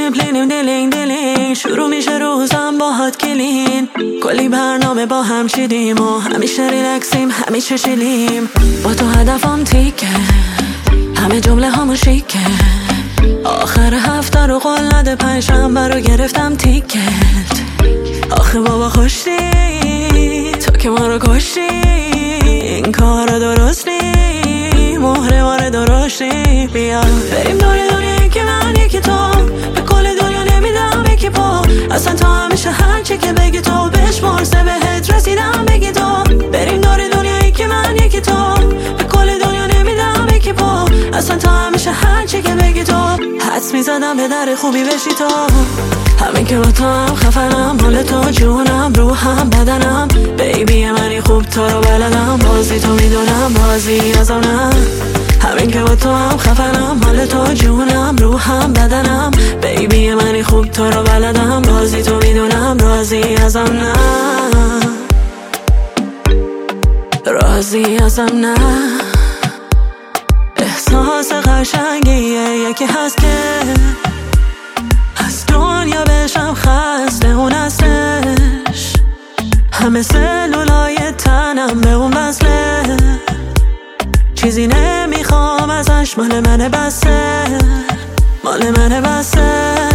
سیمپلینیم دلینگ شروع میشه روزم باهات کلین. کلی برنامه با هم چیدیم و همیشه ریلکسیم همیشه چیلیم. با تو هدفم تیکه همه جمله هامو شیکه. آخر هفته رو قول نده پنجشنبه رو گرفتم تیکت. آخه بابا خوشی تو که ما رو کشتی. این کار درست نی مهر ما رو درشتی. بیا بریم دنیا یکی من یکی تو. به کل دنیا نمیدم یکی پا. اصلا تو همیشه هرچی که بگی تو بشمار سه بهت رسیدم بگی تو. بریم دنیا یکی من یکی تو. به کل دنیا نمیدم یکی پا. اصلا تو همیشه هرچی که بگی تو. حدس میزدم به در خوبی بشی تو. همین که با تو هم خفنم حال تو جونم روحم بدنم. بیبی منی خوب تو رو بلدم بازی تو میدونم بازی ازم نه. همین که با تو هم خفنم حال تو جونم روحم بدنم. بیبی منی خوب تو رو بلدم بازی تو میدونم رازی ازم نه. رازی ازم نه. احساس قشنگیه یکی هست که از دنیا بشم خسته اون هستش. همه سلولای تنم به اون وصله. چیزی نمیخوام ازش مال منه بسه مال منه بسه.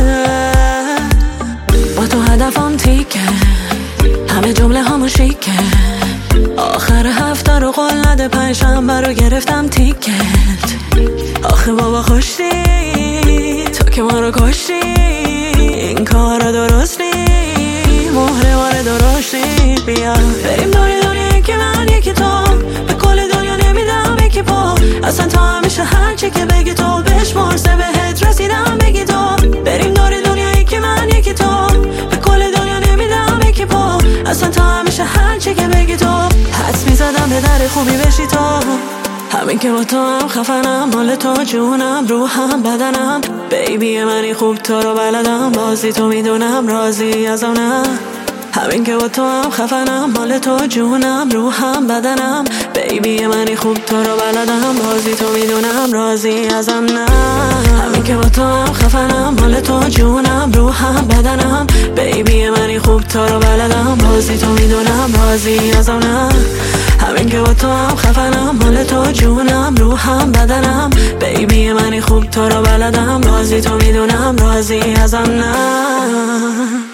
با تو هدفم تیکه همه جمله هامو شیکه. آخر هفته رو قول نده پنجشنبه رو گرفتم تیکت. آخه بابا خوشی تو که ما رو کشتی. این کار درست نی مهر ما رو درشتی. بیا بریم دنیا یکی من یکی تو. به کل دنیا نمیدم یکی پا. اصلا تو همیشه هرچی که بگی تو بشمار سه بهت رسیدم بگی تو. بریم دنیا یکی من یکی تو. به کل دنیا نمیدم یکی پا. اصلا تو همیشه هرچی که بگی تو. حدس میزدم به در خوبی بشی تو. همین که با تو هم خفنم حال تو جونم روحم بدنم. بیبی منی خوب تو رو بلدم بازی تو میدونم رازی ازم نه. همین که با تو هم خفنم حال تو جونم روحم بدنم. بیبی منی خوب تو رو بلدم بازی تو میدونم رازی ازم نه. همین که با تو هم خفنم حال تو جونم روحم بدنم. بیبی منی خوب تو رو بلدم بازی تو میدونم رازی ازم نه. همین که با تو هم خفنم حال تو جونم روحم بدنم. بیبی منی خوب تو رو بلدم بازی تو میدونم رازی ازم نه.